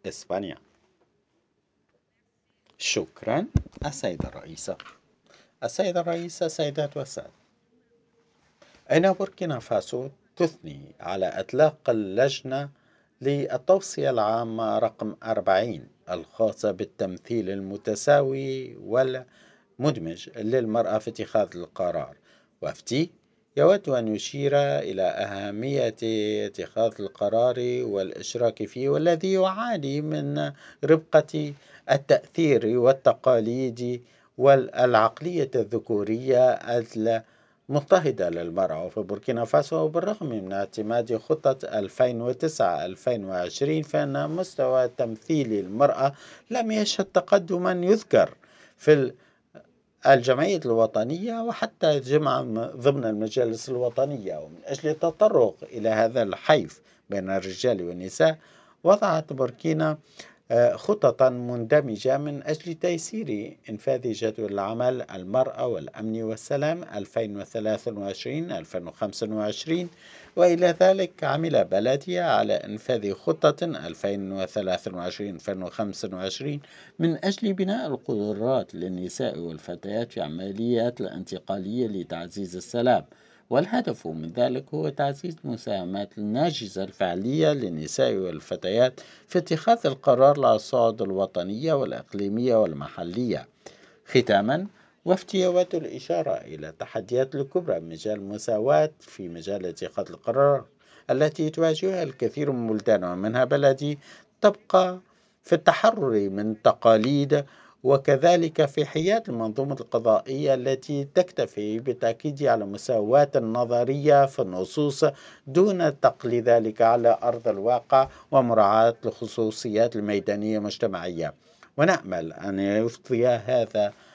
إسبانيا. شكرا. السيدة الرئيسة. السيدة الرئيسة، سيدات وسادة، إن بوركينا فاسو تثني على إطلاق اللجنة للتوصية العامة رقم 40 الخاصة بالتمثيل المتساوي والمدمج للمرأة في اتخاذ القرار. وفتي يود أن يشير إلى أهمية اتخاذ القرار والإشراك فيه، والذي يعاني من ربقة التأثير والتقاليد والعقلية الذكورية مضطهدة للمرأة في بوركينا فاسو. بالرغم من اعتماد خطة 2009-2020، فإن مستوى تمثيل المرأة لم يشهد تقدما يذكر في الجمعية الوطنية وحتى ضمن المجالس الوطنية. ومن أجل التطرق إلى هذا الحيف بين الرجال والنساء، وضعت بوركينا خططا مندمجة من أجل تيسير إنفاذ جدول العمل المرأة والأمن والسلام 2023-2025. وإلى ذلك عمل بلدي على إنفاذ خطة 2023-2025 من أجل بناء القدرات للنساء والفتيات في عمليات الانتقالية لتعزيز السلام. والهدف من ذلك هو تعزيز مساهمات الناجزة الفعلية للنساء والفتيات في اتخاذ القرار على الصعد الوطنية والإقليمية والمحلية. ختاما، وفد يود الإشارة إلى التحديات الكبرى من مجال المساواة في مجال اتخاذ القرار التي تواجهها الكثير من بلدان ومنها بلدي، تبقى في التحرر من تقاليد، وكذلك في حياد المنظومة القضائية التي تكتفي بالتأكيد على مساواة النظرية في النصوص دون تقليد ذلك على أرض الواقع ومراعاة الخصوصيات الميدانية المجتمعية. ونأمل أن يفضي هذا